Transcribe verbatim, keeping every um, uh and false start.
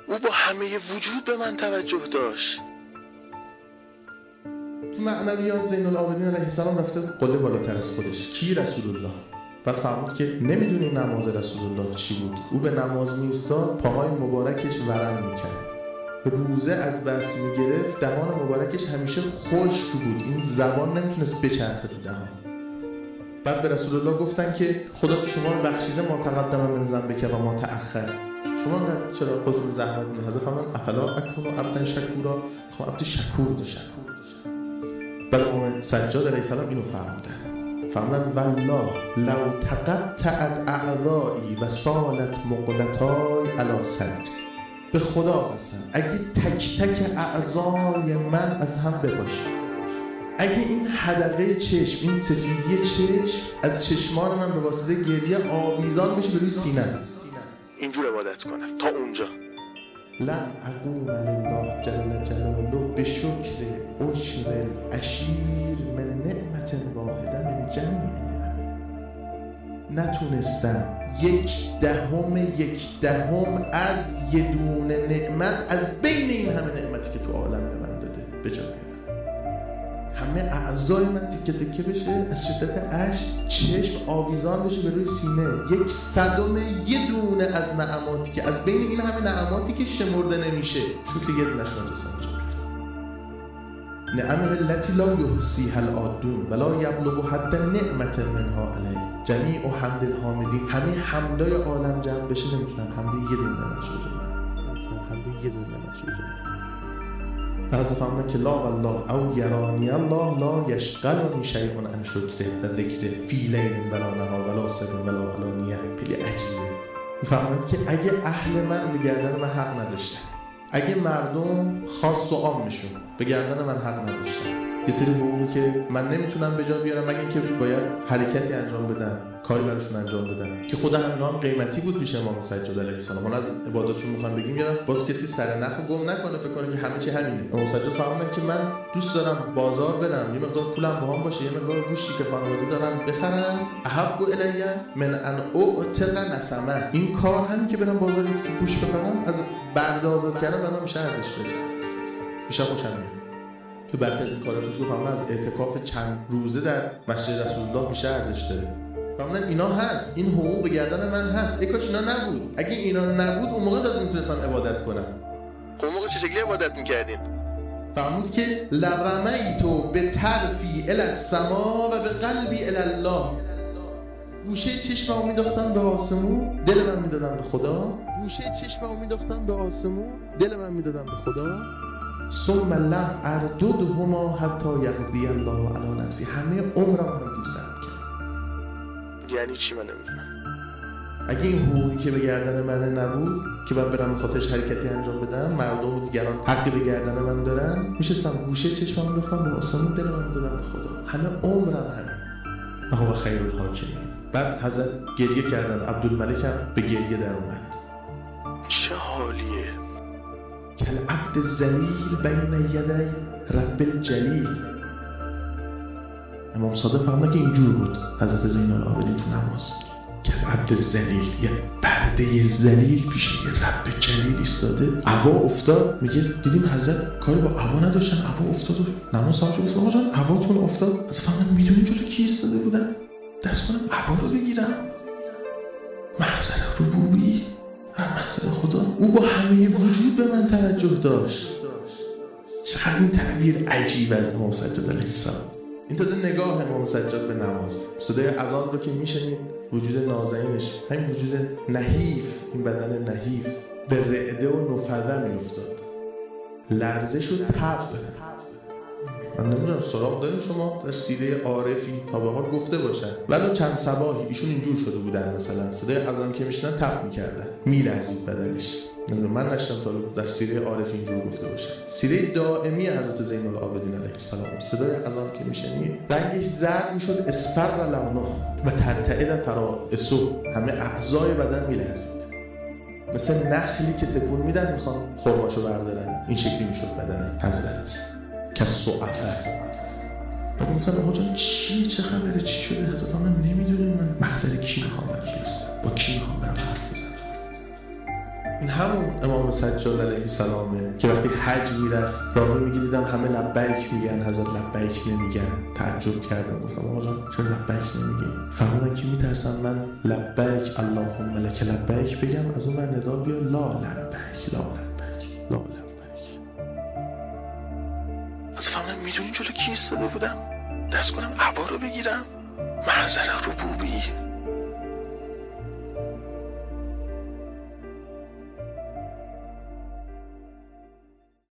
او با همه وجود به من توجه داشت. تو معنویات زین العابدین علیه السلام رفته قله بالاتر از خودش. کی؟ رسول الله. بعد فرمود که نمیدونی نماز رسول الله چی بود. او به نماز میایستاد، پاهای مبارکش ورم میکرد، روزه از بس میگرفت، دهان مبارکش همیشه خشک بود، این زبان نمیتونست بچرخه تو دهان. بعد به رسول الله گفتن که خدا که شما رو بخشیده ما تقدم من ذنبک و ما تأخر، شما چرا خودتون زحمت می‌کشید؟ حضرت فرمودن افلا اکون عبدا شکورا، خب عبد شکور داشت. بعد امام سجاد علیه السلام اینو فرمودن، فرمودن والله لو تقطعت اعضایی و سالت مقلتای علی صدری، به خدا قسم اگه تک تک اعضای من از هم بباشه، اگه این حدقه چشم، این سفیدی چشم از چشمان من به واسطه گریه آویزان بشه به روی سینه، اینجور عبادت کنم تا اونجا، لن اقوم لله جل جلاله به شکر عشر العشیر من نعمت واحده من جمیع، نتونستم یک دهم یک دهم از یه دونه نعمت از بین این همه نعمتی که تو عالم به من داده به جا بیارم. همه اعضای من تکه تکه بشه، از شدت اشک چشم آویزان بشه به روی سینه، یک صدم یه دونه از نعماتی که از بین این همه نعماتی که شمرده نمیشه شکر یه دونش نتونستم بجا بیارم. نعمه التي لا یحصیها العادون ولا یبلغ حد نعمت منها علی جمیع و حمد الحامدین، همه حمدای عالم جمع بشه نمیتونم حمد یه دونه نعمت شو بجا بیارم، نمیتونم حمد یه دونه نعمت شو بجا بیارم. بعضی فهمونه که لا والله او یرانی الله لا یشغلنی شیء عن شکره و ذکره فی لیل ولا نهار ولا سر ولا علانیه. خیلی عجیبه. میفهمند که اگه اهل من به گردن من حق نداشتن، اگه مردم خاص و عامشون به گردن من حق نداشتن، یه سری حقوقی که من نمیتونم به جا بیارم مگه اینکه باید حرکتی انجام بدم، کاری براشون انجام بدم که خدا همینا هم قیمتی بود پیش امام سجاد علیه السلام. ما از عباداتشون میخوام بگیم یارم باز کسی سر نخو گم نکنه فکر کنه که همه چی همینه. امام سجاد فرمودن که من دوست دارم بازار برم، یه مقدار پولم باهام باشه، یه مقدار گوشتی که خانواده دارن بخرم، احب الی من ان اعتق نسمه، این کار همین که برم بازاری که گوشت بخرم از بنده آزاد کردن برام میشه ارزش داره، میشه خوشم میاد. تو برخی از این کارا توش گفتم از اعتکاف چند روزه در مسجد رسول الله بیشتر ارزش داره. فرمودن اینا هست، این حقوق به گردن من هست، ای کاش اینا نبود، اگه اینا نبود اون موقع لازم میتونستم عبادت کنم. خب اون موقع چه شکلی عبادت میکردین؟ فرمود که لرمیتو به طرفی الی السما و به قلبی الی الله، گوشه چشممو مینداختم به آسمون، دل من میدادم به خدا، گوشه چشممو مینداختم به آسمون، دل من میدادم به خدا، ثم لم ارددهما حتی یقضی الله علی نفسی، همه عمرم همینجور سر می‌کردم. یعنی چی من نمیدونم؟ اگه این حقوقی که به گردن من نبود که من برم به خاطرش حرکتی انجام بدم، مردم و دیگران حقی به گردن من دارن، میشستم گوشه چشمم مینداختم به آسمون، دل من میدادم به خدا، همه عمرم همین. و هو خیر الحاکمین. بعد حضرت گریه کردن، عبدالملک هم به گریه در اومد. چه حالیه؟ کل عبد الذلیل بین یدی رب الجلیل. امام صادق فرمودن که اینجور بود حضرت زین العابدین تو نماز، کل عبد الذلیل، یه برده ذلیل پیش یه رب جلیل ایستاده. عبا افتاد، میگه دیدیم حضرت کاری با عبا نداشتن، عبا افتاد و نماز تمام شد. آقا جان عباتون افتاد. حضرت فرمودن میدونین جلوی کی ایستاده بودن؟ دست کنم عبا رو بگیرم. محضر ربوبی، محضر خدا. او با همه وجود به من توجه داشت. چقدر این تعبیر عجیب از امام سجاد علیه السلام. این تازه نگاه امام سجاد به نماز، صدای اذان رو که میشنید، وجود نازنینش، همین وجود نحیف، این بدن نحیف به رعده و نفره میافتاد، لرزش و تب. من نمیدونم سراغ داریم شما در سیره عارفی تا به حال گفته باشن، ولی چند صباحی ایشون اینجور شده بودن، مثلا صدای اذان که میشنن تب میکردن، میلرزید بدنش. نمیدونم من نشتم تا در سیره عارف اینجور گفته باشه. سیره دائمی حضرت زین العابدین علیه السلام، صدای اذان که میشنید رنگش زرد میشد، اصفر لونه و ترتعد فرائصه، همه اعضای بدن میلرزید، مثل نخلی که تکون میدن میخوان خرماشو بردارن، این شکلی میشد بدن حضرت کالصعف. بعد گفتن آقا جان چی چه خبره، چی شده؟ حضرت من نمیدونم، من محضر کی میخوام برم بیستم، با کی میخوام برم حرف بزنم. این همون امام سجاد علیه السلامه که وقتی حج میرفت راوی میگه دیدم همه لبیک میگن، حضرت لبیک نمیگن. تعجب کردم، گفتم آقا جان چرا لبیک نمیگی؟ فرمودن که میترسم من لبیک اللهم لک لبیک بگم از اون من ندا بیا لا لبیک لا لبیک لا لبیک. از فهمم میدونی جلو کی ایستاده بودم؟ دست کنم عبا رو بگیرم؟ محضر ربوبی